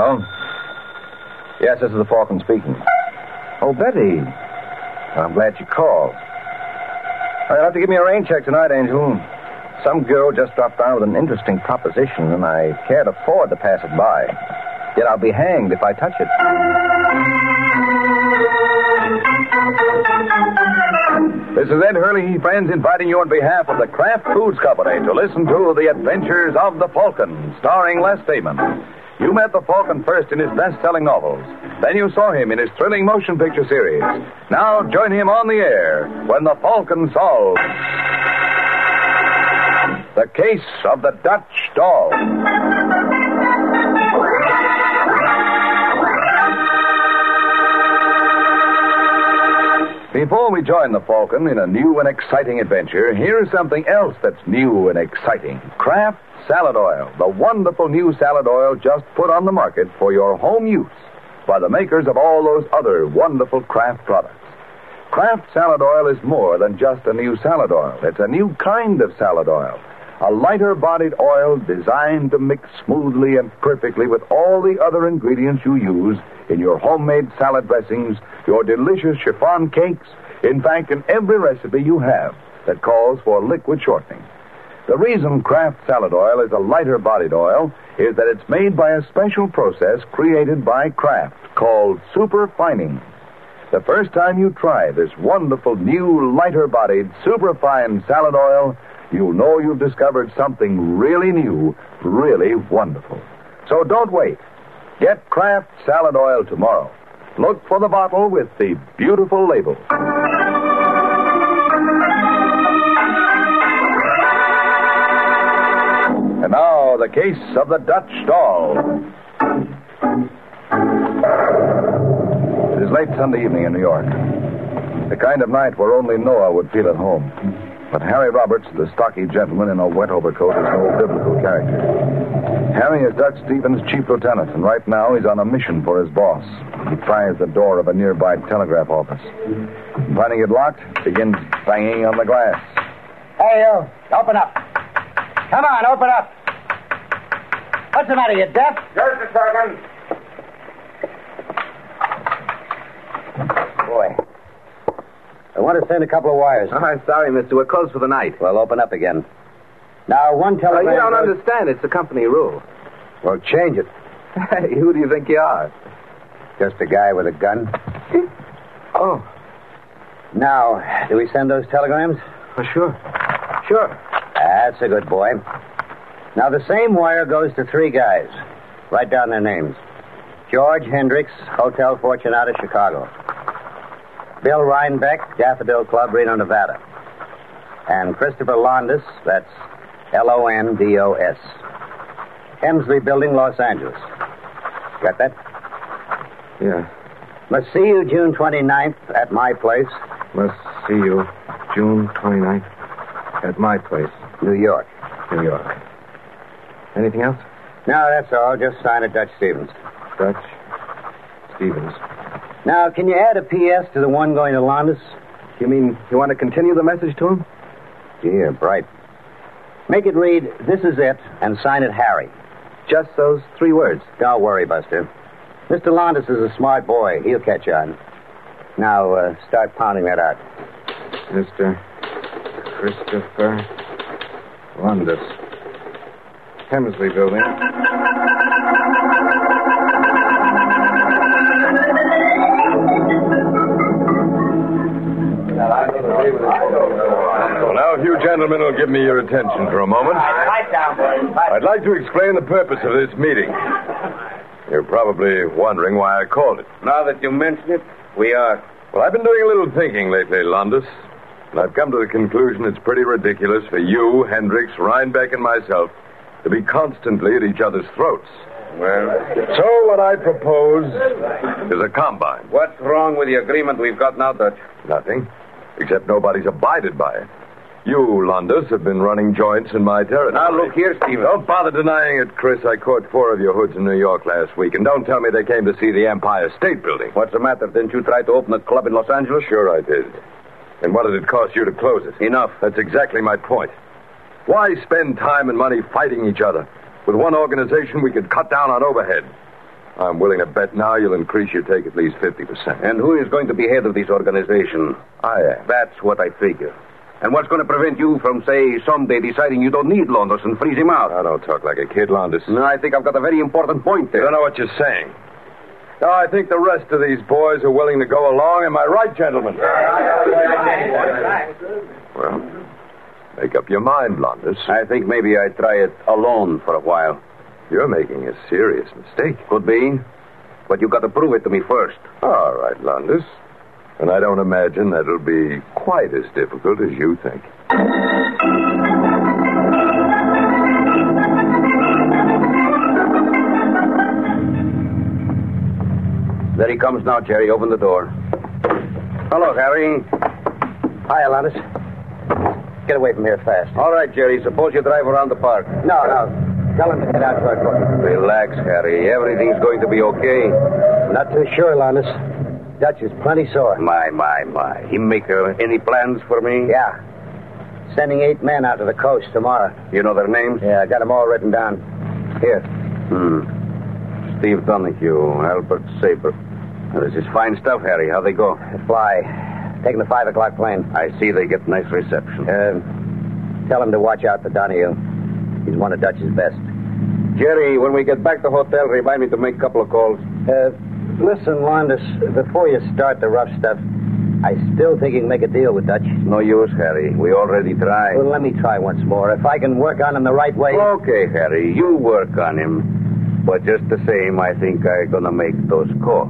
Hello? Yes, this is the Falcon speaking. Oh, Betty. I'm glad you called. You'll have to give me a rain check tonight, Angel. Some girl just dropped down with an interesting proposition, and I can't afford to pass it by. Yet I'll be hanged if I touch it. This is Ed Hurley, friends, inviting you on behalf of the Kraft Foods Company to listen to The Adventures of the Falcon, starring Les Damon. You met the Falcon first in his best-selling novels. Then you saw him in his thrilling motion picture series. Now join him on the air when the Falcon solves the case of the Dutch doll. Before we join the Falcon in a new and exciting adventure, here's something else that's new and exciting. Kraft Salad Oil, the wonderful new salad oil just put on the market for your home use by the makers of all those other wonderful Kraft products. Kraft Salad Oil is more than just a new salad oil. It's a new kind of salad oil. A lighter-bodied oil designed to mix smoothly and perfectly with all the other ingredients you use in your homemade salad dressings, your delicious chiffon cakes, in fact, in every recipe you have that calls for liquid shortening. The reason Kraft Salad Oil is a lighter-bodied oil is that it's made by a special process created by Kraft called superfining. The first time you try this wonderful new lighter-bodied superfine salad oil, you'll know you've discovered something really new, really wonderful. So don't wait. Get Kraft Salad Oil tomorrow. Look for the bottle with the beautiful label. And now, the case of the Dutch doll. It is late Sunday evening in New York. The kind of night where only Noah would feel at home. But Harry Roberts, the stocky gentleman in a wet overcoat, is no biblical character. Harry is Dutch Stevens' chief lieutenant, and right now he's on a mission for his boss. He tries the door of a nearby telegraph office. Finding it locked, begins banging on the glass. Hey, you. Open up. Come on, open up. What's the matter, you deaf? Just a second. Boy. I want to send a couple of wires. I'm sorry, mister. We're closed for the night. Well, open up again. Now, one telegram... You don't understand. It's the company rule. Well, change it. Hey, who do you think you are? Just a guy with a gun. Oh. Now, do we send those telegrams? Oh, sure. Sure. That's a good boy. Now, the same wire goes to 3 guys. Write down their names. George Hendricks, Hotel Fortunata, Chicago. Bill Rhinebeck, Daffodil Club, Reno, Nevada. And Christopher Londos, that's Londos. Hemsley Building, Los Angeles. Got that? Yeah. Must see you June 29th at my place. Must see you June 29th at my place. New York. New York. Anything else? No, that's all. Just sign it, Dutch Stevens. Dutch Stevens. Now, can you add a P.S. to the one going to Londos? You mean you want to continue the message to him? Yeah, bright. Make it read, "This is it," and sign it Harry. Just those 3 words. Don't worry, Buster. Mr. Londos is a smart boy. He'll catch on. Now, start pounding that out. Mr. Christopher Londos. Hemsley Building. Well, now, if you gentlemen will give me your attention for a moment. Pipe down, boys. I'd like to explain the purpose of this meeting. You're probably wondering why I called it. Now that you mention it, we are. Well, I've been doing a little thinking lately, Londos, and I've come to the conclusion it's pretty ridiculous for you, Hendricks, Rhinebeck, and myself to be constantly at each other's throats. Well, So what I propose is a combine. what's wrong with the agreement we've got now, Dutch? Nothing, except nobody's abided by it. You, Londos, have been running joints in my territory. Now, look here, Stephen. Don't bother denying it, Chris. I caught 4 of your hoods in New York last week, and don't tell me they came to see the Empire State Building. What's the matter? Didn't you try to open a club in Los Angeles? Sure I did. And what did it cost you to close it? Enough. That's exactly my point. Why spend time and money fighting each other? With one organization, we could cut down on overhead. I'm willing to bet now you'll increase your take at least 50%. And who is going to be head of this organization? I am. That's what I figure. And what's going to prevent you from, say, someday deciding you don't need Londos and freeze him out? Now, don't talk like a kid, Londos. No, I think I've got a very important point I there. don't know what you're saying. No, I think the rest of these boys are willing to go along. Am I right, gentlemen? Well, make up your mind, Londos. I think maybe I'd try it alone for a while. You're making a serious mistake. Could be. But you've got to prove it to me first. All right, Londos. And I don't imagine that it'll be quite as difficult as you think. There he comes now, Jerry. Open the door. Hello, Harry. Hi, Alanis. Get away from here fast. All right, Jerry. Suppose you drive around the park. No. Tell him to get out to our court. Relax, Harry. Everything's going to be okay. Not too sure, Alanis. Dutch is plenty sore. My. He make any plans for me? Yeah. Sending 8 men out to the coast tomorrow. You know their names? Yeah, I got them all written down. Here. Steve Donahue, Albert Saber. Now, this is fine stuff, Harry. How they go? Fly. Taking the 5 o'clock plane. I see they get nice reception. Tell him to watch out for Donahue. He's one of Dutch's best. Jerry, when we get back to the hotel, remind me to make a couple of calls. Listen, Londos, before you start the rough stuff, I still think you can make a deal with Dutch. No use, Harry. We already tried. Well, let me try once more. If I can work on him the right way... Okay, Harry. You work on him. But just the same, I think I'm going to make those calls.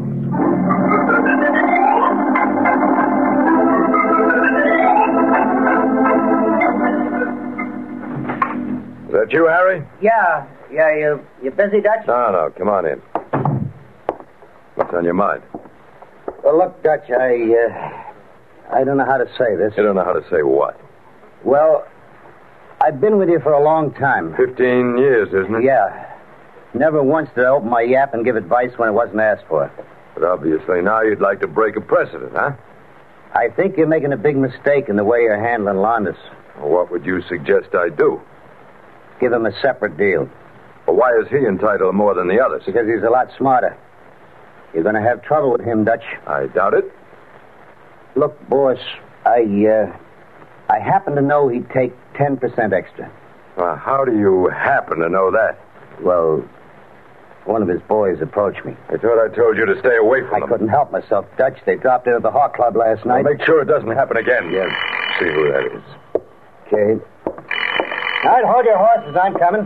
Is that you, Harry? Yeah, you busy, Dutch? No. Come on in. What's on your mind? Well, look, Dutch, I don't know how to say this. You don't know how to say what? Well, I've been with you for a long time. 15 years, isn't it? Yeah. Never once did I open my yap and give advice when it wasn't asked for. But obviously now you'd like to break a precedent, huh? I think you're making a big mistake in the way you're handling Londos. Well, what would you suggest I do? Give him a separate deal. Well, why is he entitled more than the others? Because he's a lot smarter. You're going to have trouble with him, Dutch. I doubt it. Look, boss, I happen to know he'd take 10% extra. Well, how do you happen to know that? Well, one of his boys approached me. I thought I told you to stay away from I them. couldn't help myself, Dutch. They dropped into the Hawk Club last night. Well, make sure it doesn't happen again. Yeah. See who that is. Okay. All right, hold your horses. I'm coming.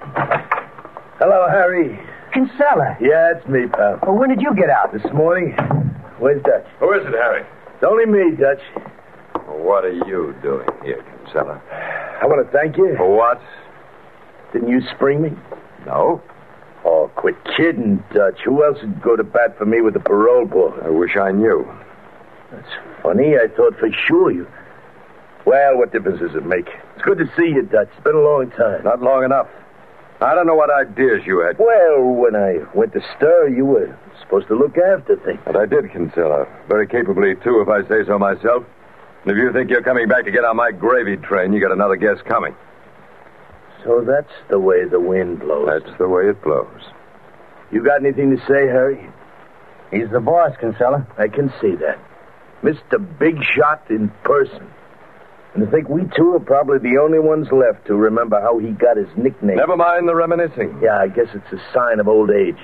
Hello, Harry. Kinsella. Yeah, it's me, pal. Well, when did you get out? This morning, where's Dutch? Who is it, Harry? It's only me, Dutch. What are you doing here, Kinsella? I want to thank you. For what? Didn't you spring me? No. Oh, quit kidding, Dutch. Who else would go to bat for me with the parole board? I wish I knew. That's funny. I thought for sure you... Well, what difference does it make? It's good to see you, Dutch. It's been a long time. Not long enough. I don't know what ideas you had. Well, when I went to stir, you were supposed to look after things. And I did, Kinsella. Very capably, too, if I say so myself. And if you think you're coming back to get on my gravy train, you got another guess coming. So that's the way the wind blows. That's the way it blows. You got anything to say, Harry? He's the boss, Kinsella. I can see that. Mr. Big Shot in person. And I think we two are probably the only ones left to remember how he got his nickname. Never mind the reminiscing. Yeah, I guess it's a sign of old age.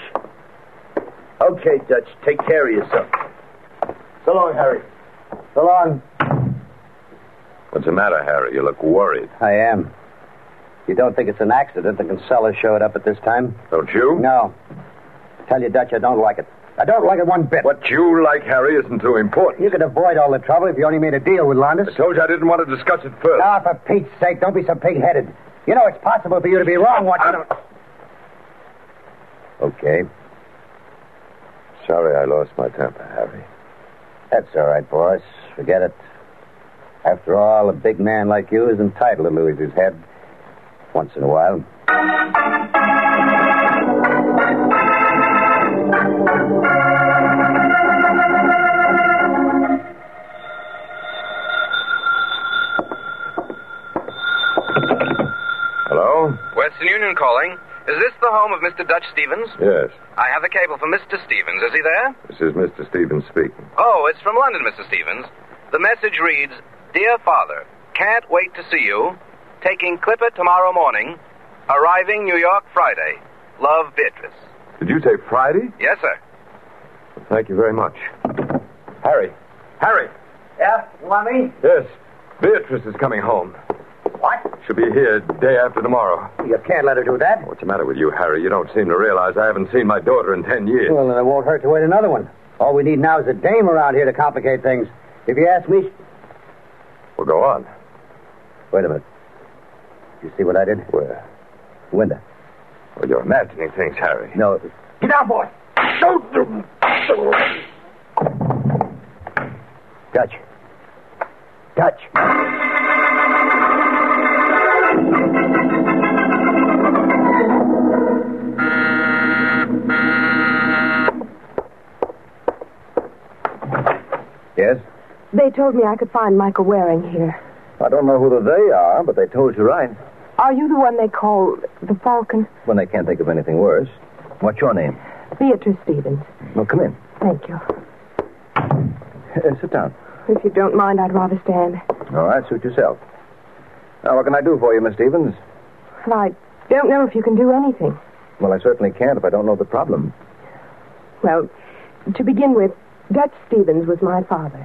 Okay, Dutch, take care of yourself. So long, Harry. So long. What's the matter, Harry? You look worried. I am. You don't think it's an accident that Kinsella showed up at this time? Don't you? No. I tell you, Dutch, I don't like it. I don't like it one bit. What you like, Harry, isn't too important. You could avoid all the trouble if you only made a deal with Londos. I told you I didn't want to discuss it further. Ah, for Pete's sake, don't be so pig-headed. You know it's possible for you to be wrong once in a... Okay. Sorry I lost my temper, Harry. That's all right, boss. Forget it. After all, a big man like you is entitled to lose his head once in a while. Hello? Western Union calling. Is this the home of Mr. Dutch Stevens? Yes, I have the cable for Mr. Stevens. Is he there? this is Mr. Stevens speaking. Oh, it's from London, Mr. Stevens. The message reads, Dear Father, can't wait to see you. Taking Clipper tomorrow morning. Arriving New York Friday. Love, Beatrice. Did you say Friday? Yes, sir. Thank you very much. Harry. Harry! Yeah? You want me? Yes, Beatrice is coming home. What? She'll be here day after tomorrow. You can't let her do that. What's the matter with you, Harry? You don't seem to realize I haven't seen my daughter in 10 years. Well, then it won't hurt to wait another one. All we need now is a dame around here to complicate things. If you ask me... Well, go on. Wait a minute. You see what I did? Where? Window. Well, you're imagining things, Harry. No. Get down, boy. Dutch. Dutch. Yes? They told me I could find Michael Waring here. I don't know who the they are, but they told you right. Are you the one they call the Falcon? When they can't think of anything worse. What's your name? Beatrice Stevens. Well, come in. Thank you. Sit down. If you don't mind, I'd rather stand. All right, suit yourself. Now, what can I do for you, Miss Stevens? Well, I don't know if you can do anything. Well, I certainly can't if I don't know the problem. Well, to begin with, Dutch Stevens was my father.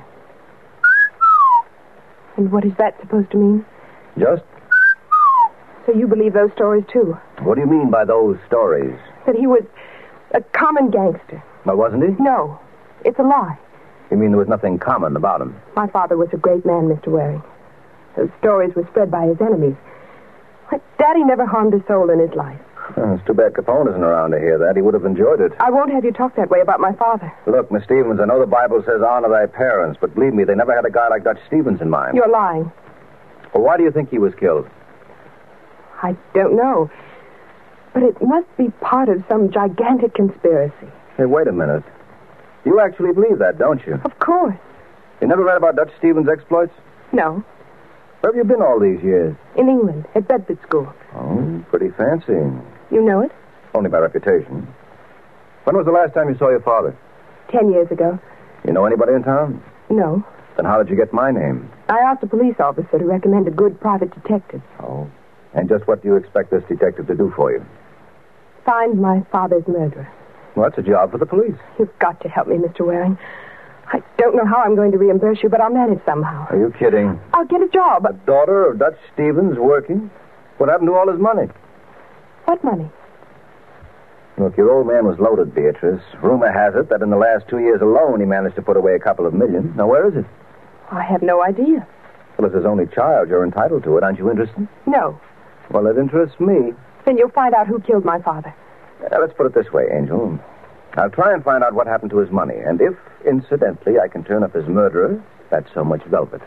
And what is that supposed to mean? Just? So you believe those stories, too? What do you mean by those stories? That he was a common gangster. Well, wasn't he? No, it's a lie. You mean there was nothing common about him? My father was a great man, Mr. Waring. Those stories were spread by his enemies. But Daddy never harmed a soul in his life. It's too bad Capone isn't around to hear that. He would have enjoyed it. I won't have you talk that way about my father. Look, Miss Stevens, I know the Bible says honor thy parents, but believe me, they never had a guy like Dutch Stevens in mind. You're lying. Well, why do you think he was killed? I don't know. But it must be part of some gigantic conspiracy. Hey, wait a minute. You actually believe that, don't you? Of course. You never read about Dutch Stevens' exploits? No. Where have you been all these years? In England, at Bedford School. Oh, pretty fancy. You know it? Only by reputation. When was the last time you saw your father? 10 years ago. You know anybody in town? No. Then how did you get my name? I asked a police officer to recommend a good private detective. Oh. And just what do you expect this detective to do for you? Find my father's murderer. Well, that's a job for the police. You've got to help me, Mr. Waring. I don't know how I'm going to reimburse you, but I'll manage somehow. Are you kidding? I'll get a job. A daughter of Dutch Stevens working? What happened to all his money? What money? Look, your old man was loaded, Beatrice. Rumor has it that in the last 2 years alone he managed to put away a couple of million. Now, where is it? I have no idea. Well, as his only child, you're entitled to it. Aren't you interested? No. Well, it interests me. Then you'll find out who killed my father. Let's put it this way, Angel. I'll try and find out what happened to his money. And if, incidentally, I can turn up his murderer, that's so much velvet.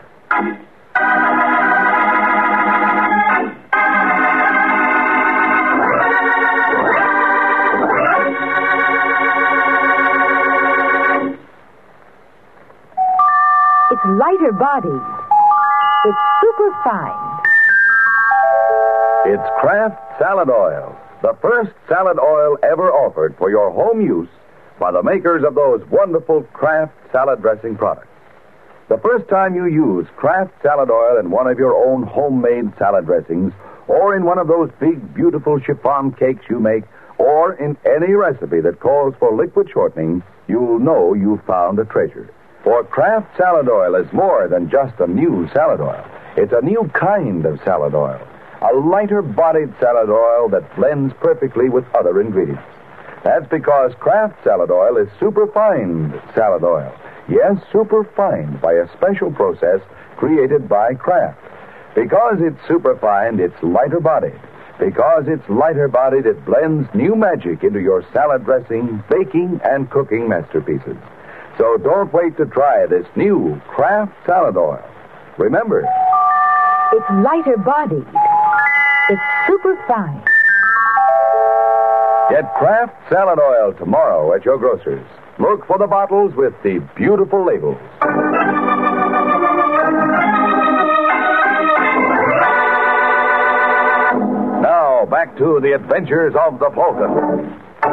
It's lighter bodied. It's super fine. It's Kraft Salad Oil, the first salad oil ever offered for your home use by the makers of those wonderful Kraft salad dressing products. The first time you use Kraft Salad Oil in one of your own homemade salad dressings, or in one of those big, beautiful chiffon cakes you make, or in any recipe that calls for liquid shortening, you'll know you've found a treasure. For Kraft Salad Oil is more than just a new salad oil. It's a new kind of salad oil. A lighter-bodied salad oil that blends perfectly with other ingredients. That's because Kraft Salad Oil is superfined salad oil. Yes, superfined by a special process created by Kraft. Because it's superfined, it's lighter-bodied. Because it's lighter-bodied, it blends new magic into your salad dressing, baking, and cooking masterpieces. So don't wait to try this new Kraft Salad Oil. Remember, It's lighter bodied. It's super fine. get Kraft Salad Oil tomorrow at your grocer's. Look for the bottles with the beautiful labels. Now, back to the adventures of the Falcon.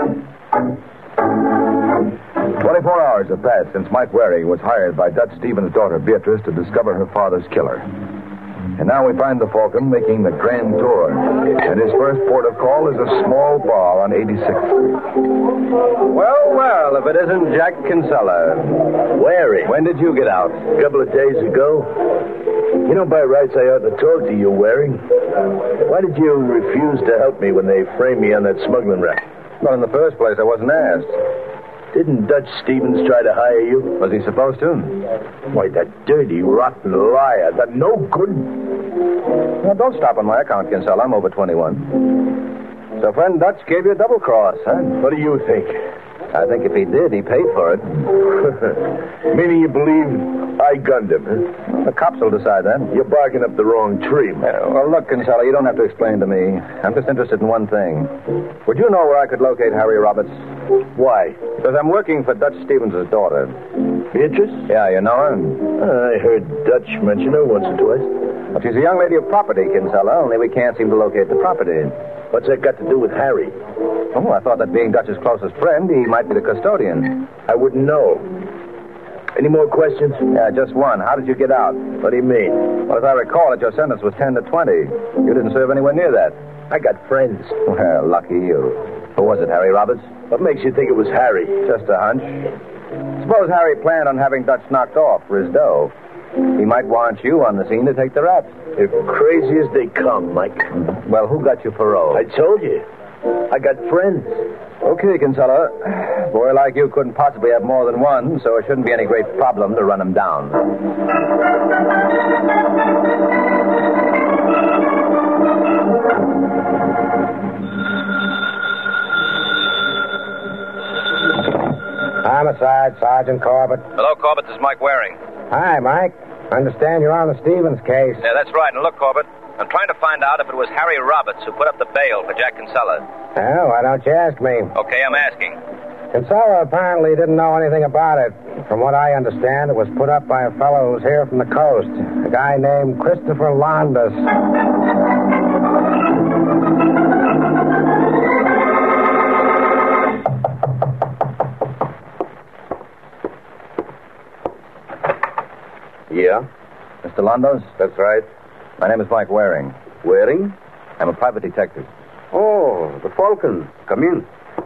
24 hours have passed since Mike Waring was hired by Dutch Stevens' daughter, Beatrice, to discover her father's killer. And now we find the Falcon making the grand tour. And his first port of call is a small bar on 86th Street. Well, if it isn't Jack Kinsella. Waring. When did you get out? A couple of days ago. You know, by rights, I ought to talk to you, Waring. Why did you refuse to help me when they framed me on that smuggling rap? Well, in the first place, I wasn't asked. Didn't Dutch Stevens try to hire you? Was he supposed to? Why, that dirty, rotten liar. That no good... Well, don't stop on my account, Kinsella. I'm over 21. So friend Dutch gave you a double cross, huh? What do you think? I think if he did, he paid for it. Meaning you believe I gunned him, huh? Well, the cops will decide that. You're barking up the wrong tree, man. Well, look, Kinsella, you don't have to explain to me. I'm just interested in one thing. Would you know where I could locate Harry Roberts? Why? Because I'm working for Dutch Stevens' daughter. Beatrice? Yeah, you know her? I heard Dutch mention her once or twice. Well, she's a young lady of property, Kinsella, only we can't seem to locate the property. What's that got to do with Harry? Oh, I thought that being Dutch's closest friend, he might be the custodian. I wouldn't know. Any more questions? Yeah, just one. How did you get out? What do you mean? Well, as I recall it, your sentence was 10 to 20. You didn't serve anywhere near that. I got friends. Well, lucky you. Who was it, Harry Roberts? What makes you think it was Harry? Just a hunch. Suppose Harry planned on having Dutch knocked off for his dough. He might want you on the scene to take the rap. They're crazy as they come, Mike. Well, who got you parole? I told you. I got friends. Okay, Kinsella. A boy like you couldn't possibly have more than one, so it shouldn't be any great problem to run him down. Homicide, Sergeant Corbett. Hello, Corbett. This is Mike Waring. Hi, Mike. Understand you're on the Stevens case. Yeah, that's right. And look, Corbett, I'm trying to find out if it was Harry Roberts who put up the bail for Jack Kinsella. Well, why don't you ask me? Okay, I'm asking. Kinsella apparently didn't know anything about it. From what I understand, it was put up by a fellow who's here from the coast, a guy named Christopher Londas. Yeah, Mr. Londos? that's right. My name is Mike Waring. Waring? I'm a private detective. Oh, the Falcon. Come in.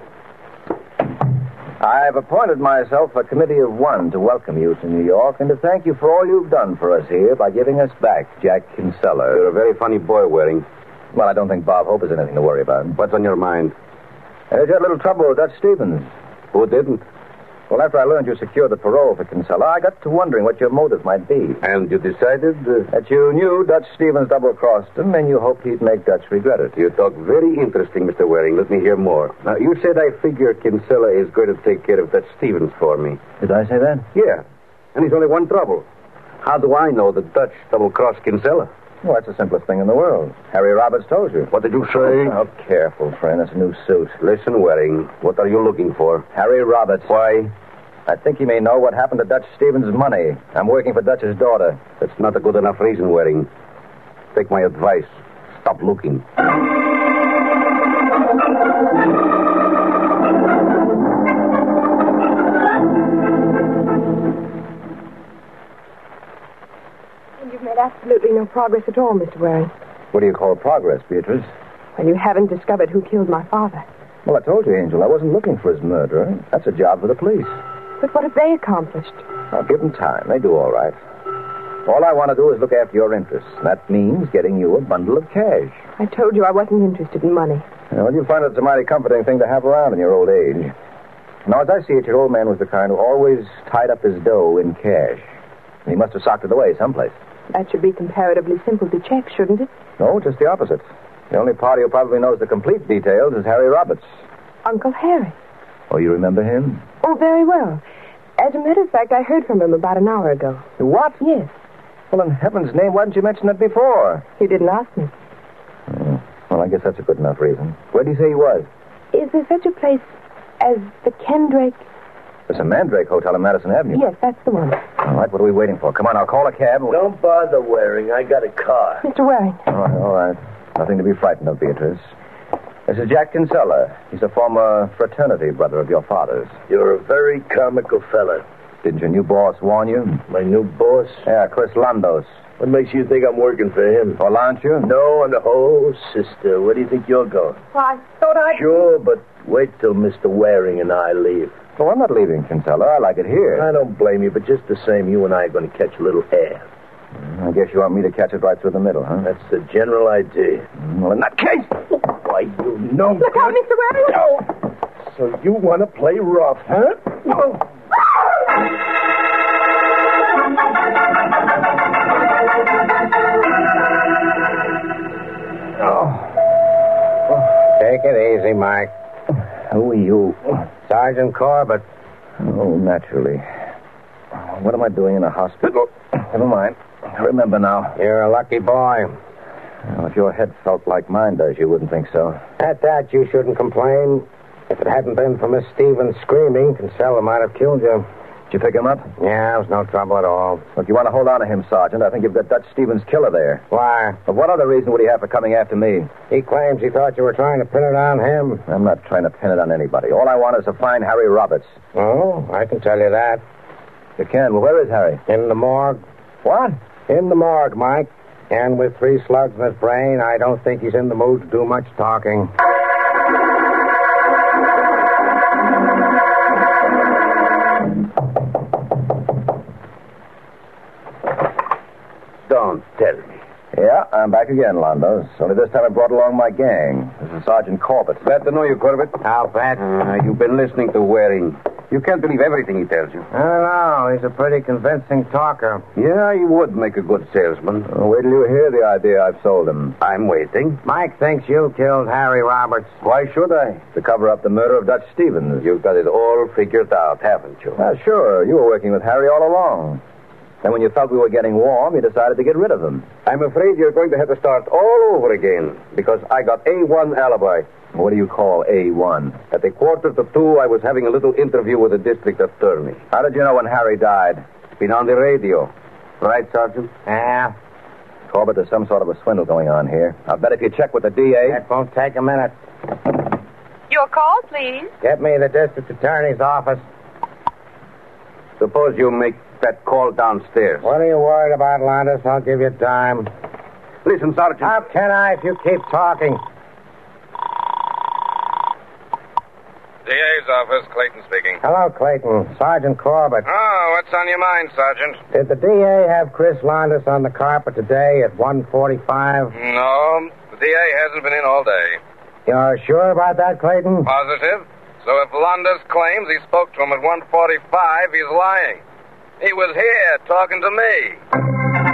I've appointed myself a committee of one to welcome you to New York and to thank you for all you've done for us here by giving us back Jack Kinsella. You're a very funny boy, Waring. Well, I don't think Bob Hope is anything to worry about. What's on your mind? There's had a little trouble with Dutch Stevens. Who didn't? Well, after I learned you secured the parole for Kinsella, I got to wondering what your motive might be. And you decided... That you knew Dutch Stevens double-crossed him, and you hoped he'd make Dutch regret it. You talk very interesting, Mr. Waring. Let me hear more. Now, you said I figure Kinsella is going to take care of Dutch Stevens for me. Did I say that? Yeah. And he's only one trouble. How do I know that Dutch double-crossed Kinsella? Well, that's the simplest thing in the world. Harry Roberts told you. What did you say? Oh, careful, friend. It's a new suit. Listen, Waring. What are you looking for? Harry Roberts. Why? I think you may know what happened to Dutch Stevens' money. I'm working for Dutch's daughter. That's not a good enough reason, Waring. Take my advice. Stop looking. And you've made absolutely no progress at all, Mr. Waring. What do you call progress, Beatrice? Well, you haven't discovered who killed my father. Well, I told you, Angel, I wasn't looking for his murderer. That's a job for the police. But what have they accomplished? I'll give them time. They do all right. All I want to do is look after your interests. And that means getting you a bundle of cash. I told you I wasn't interested in money. Well, you'll find it's a mighty comforting thing to have around in your old age. Now, as I see it, your old man was the kind who always tied up his dough in cash. He must have socked it away someplace. That should be comparatively simple to check, shouldn't it? No, just the opposite. The only party who probably knows the complete details is Harry Roberts. Uncle Harry. Oh, you remember him? Oh, very well. As a matter of fact, I heard from him about an hour ago. What? Yes. Well, in heaven's name, why didn't you mention it before? He didn't ask me. Well, I guess that's a good enough reason. Where did he say he was? Is there such a place as the Kendrake? There's a Mandrake Hotel on Madison Avenue. Yes, that's the one. All right, what are we waiting for? Come on, I'll call a cab. Don't bother, Waring. I got a car. Mr. Waring. All right. Nothing to be frightened of, Beatrice. This is Jack Kinsella. He's a former fraternity brother of your father's. You're a very comical fella. Didn't your new boss warn you? My new boss? Yeah, Chris Landos. What makes you think I'm working for him? Or aren't you? No, and oh, sister, where do you think you're going? Well, I thought I'd... Sure, but wait till Mr. Waring and I leave. Oh, I'm not leaving, Kinsella. I like it here. I don't blame you, but just the same, you and I are going to catch a little air. I guess you want me to catch it right through the middle, huh? That's the general idea. Well, in that case... Why, you know... Look out, Mr. Waring! No! So you want to play rough, huh? No. Take it easy, Mike. Who are you? Sergeant Corbett. Oh, naturally. What am I doing in a hospital? Never mind. I remember now. You're a lucky boy. Well, if your head felt like mine does, you wouldn't think so. At that, you shouldn't complain. If it hadn't been for Miss Stevens screaming, Kinsella might have killed you. Did you pick him up? Yeah, it was no trouble at all. Look, you want to hold on to him, Sergeant. I think you've got Dutch Stevens' killer there. Why? But what other reason would he have for coming after me? He claims he thought you were trying to pin it on him. I'm not trying to pin it on anybody. All I want is to find Harry Roberts. Oh, I can tell you that. You can? Well, where is Harry? In the morgue. What? In the morgue, Mike. And with 3 slugs in his brain, I don't think he's in the mood to do much talking. Don't tell me. Yeah, I'm back again, Landos. Only this time I brought along my gang. This is Sergeant Corbett. Glad to know you, Corbett. I'll bet. You've been listening to Waring. You can't believe everything he tells you. I don't know. He's a pretty convincing talker. Yeah, he would make a good salesman. Oh, wait till you hear the idea I've sold him. I'm waiting. Mike thinks you killed Harry Roberts. Why should I? To cover up the murder of Dutch Stevens. You've got it all figured out, haven't you? Sure. You were working with Harry all along. And when you felt we were getting warm, you decided to get rid of him. I'm afraid you're going to have to start all over again, because I got A1 alibi. What do you call A1? At a 1:45, I was having a little interview with the district attorney. How did you know when Harry died? It's been on the radio. Right, Sergeant? Yeah. Corbett, there's some sort of a swindle going on here. I'll bet if you check with the DA... That won't take a minute. Your call, please. Get me the district attorney's office. Suppose you make that call downstairs. What are you worried about, Landis? I'll give you time. Listen, Sergeant. How can I if you keep talking? DA's office, Clayton speaking. Hello, Clayton. Sergeant Corbett. Oh, what's on your mind, Sergeant? Did the DA have Chris Landis on the carpet today at 1:45? No, the DA hasn't been in all day. You're sure about that, Clayton? Positive. So if Landis claims he spoke to him at 1:45, he's lying. He was here talking to me.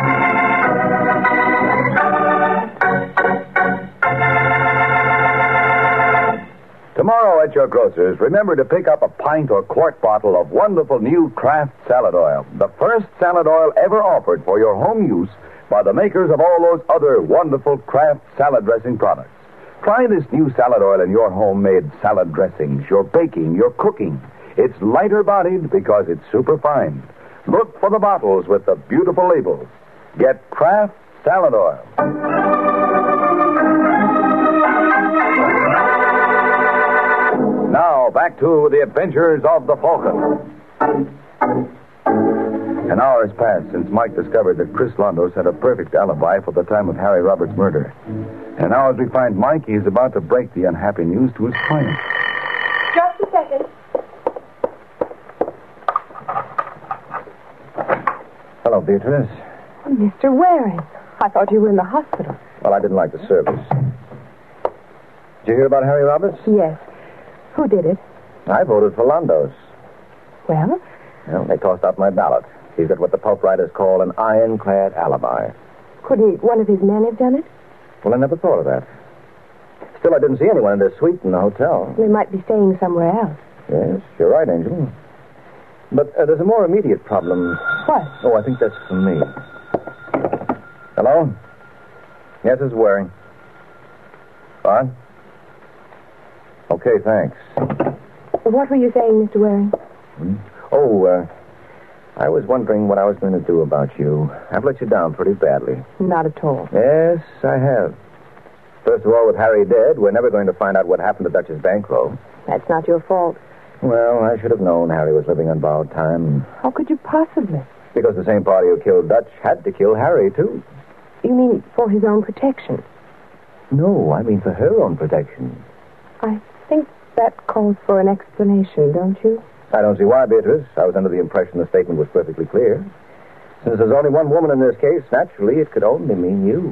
Tomorrow at your grocer's, remember to pick up a pint or quart bottle of wonderful new Kraft salad oil. The first salad oil ever offered for your home use by the makers of all those other wonderful Kraft salad dressing products. Try this new salad oil in your homemade salad dressings, your baking, your cooking. It's lighter bodied because it's super fine. Look for the bottles with the beautiful labels. Get Kraft salad oil. Now, back to the adventures of the Falcon. An hour has passed since Mike discovered that Chris Landos had a perfect alibi for the time of Harry Roberts' murder. And now, as we find Mike, he is about to break the unhappy news to his client. Just a second. Hello, Beatrice. Oh, Mr. Waring. I thought you were in the hospital. Well, I didn't like the service. Did you hear about Harry Roberts? Yes. Who did it? I voted for Landos. Well? Well, they tossed out my ballot. He's got what the pulp writers call an ironclad alibi. Couldn't one of his men have done it? Well, I never thought of that. Still, I didn't see anyone in their suite in the hotel. They might be staying somewhere else. Yes, you're right, Angel. But there's a more immediate problem. What? Oh, I think that's for me. Hello? Yes, it's Waring. What? Okay, thanks. What were you saying, Mr. Waring? I was wondering what I was going to do about you. I've let you down pretty badly. Not at all. Yes, I have. First of all, with Harry dead, we're never going to find out what happened to Dutch's bankroll. That's not your fault. Well, I should have known Harry was living on borrowed time. How could you possibly? Because the same party who killed Dutch had to kill Harry, too. You mean for his own protection? No, I mean for her own protection. I think that calls for an explanation, don't you? I don't see why, Beatrice. I was under the impression the statement was perfectly clear. Since there's only one woman in this case, naturally, it could only mean you.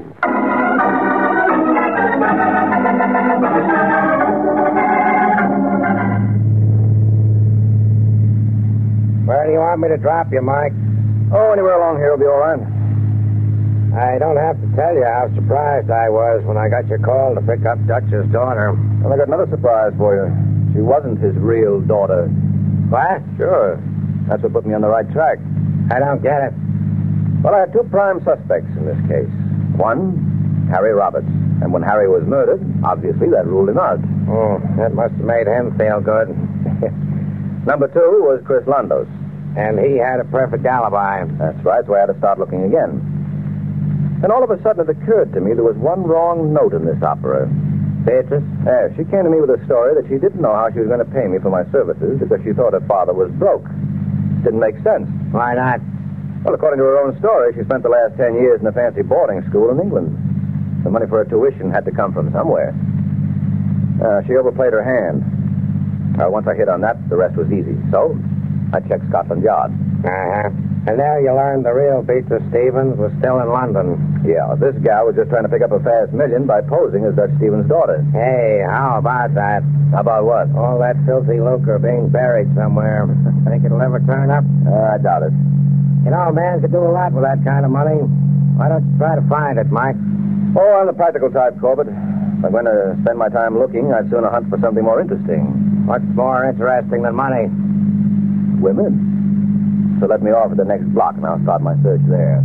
Where do you want me to drop you, Mike? Oh, anywhere along here will be all right. I don't have to tell you how surprised I was when I got your call to pick up Dutch's daughter. Well, I got another surprise for you. She wasn't his real daughter. What? Sure. That's what put me on the right track. I don't get it. Well, I had two prime suspects in this case. One, Harry Roberts. And when Harry was murdered, obviously that ruled him out. Oh, that must have made him feel good. Number two was Chris Londos. And he had a perfect alibi. That's right, so I had to start looking again. And all of a sudden it occurred to me there was one wrong note in this opera. Beatrice? Yeah, she came to me with a story that she didn't know how she was going to pay me for my services because she thought her father was broke. Didn't make sense. Why not? Well, according to her own story, she spent the last 10 years in a fancy boarding school in England. The money for her tuition had to come from somewhere. She overplayed her hand. Once I hit on that, the rest was easy. So, I checked Scotland Yard. Uh-huh. And there you learned the real Beatrice Stevens was still in London. Yeah, this gal was just trying to pick up a fast million by posing as Dutch Stevens' daughter. Hey, how about that? How about what? All that filthy lucre being buried somewhere. Think it'll ever turn up? I doubt it. You know, a man could do a lot with that kind of money. Why don't you try to find it, Mike? Oh, I'm the practical type, Corbett. If I'm going to spend my time looking, I'd sooner hunt for something more interesting. What's more interesting than money? Women. So let me off at the next block, and I'll start my search there.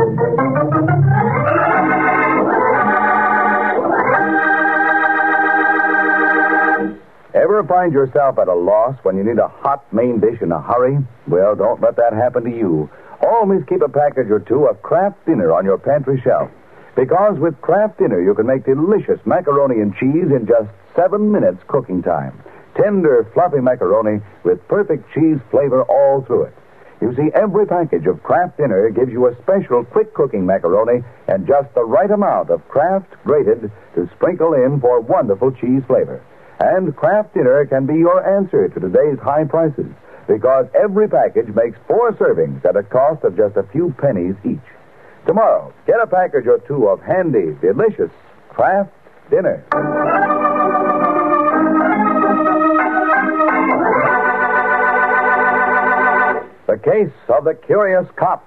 Ever find yourself at a loss when you need a hot main dish in a hurry? Well, don't let that happen to you. Always keep a package or two of Kraft Dinner on your pantry shelf. Because with Kraft Dinner, you can make delicious macaroni and cheese in just 7 minutes cooking time. Tender, fluffy macaroni with perfect cheese flavor all through it. You see, every package of Kraft Dinner gives you a special quick-cooking macaroni and just the right amount of Kraft grated to sprinkle in for wonderful cheese flavor. And Kraft Dinner can be your answer to today's high prices because every package makes 4 servings at a cost of just a few pennies each. Tomorrow, get a package or two of handy, delicious Kraft Dinner. The Case of the Curious Cop.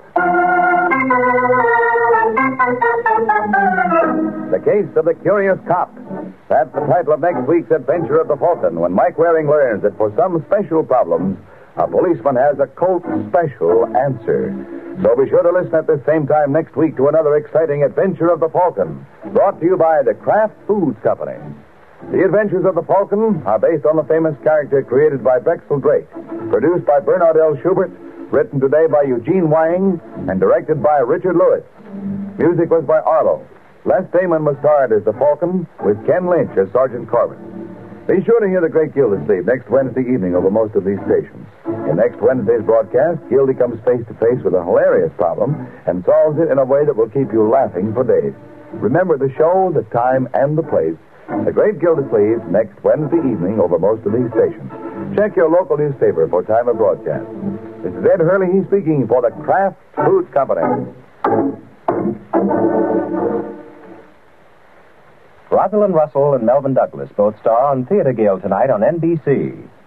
The Case of the Curious Cop. That's the title of next week's adventure of the Falcon when Mike Waring learns that for some special problems, a policeman has a Colt Special answer. So be sure to listen at the same time next week to another exciting adventure of the Falcon, brought to you by the Kraft Foods Company. The Adventures of the Falcon are based on the famous character created by Drexel Drake, produced by Bernard L. Schubert, written today by Eugene Wang, and directed by Richard Lewis. Music was by Arlo. Les Damon was starred as the Falcon, with Ken Lynch as Sergeant Corbett. Be sure to hear the Great Gildersleeve next Wednesday evening over most of these stations. In next Wednesday's broadcast, Gildy comes face-to-face with a hilarious problem and solves it in a way that will keep you laughing for days. Remember the show, the time, and the place. The Great Gildersleeve next Wednesday evening over most of these stations. Check your local newspaper for time of broadcast. This is Ed Hurley speaking for the Kraft Foods Company. Rosalind Russell and Melvin Douglas both star on Theater Gale tonight on NBC.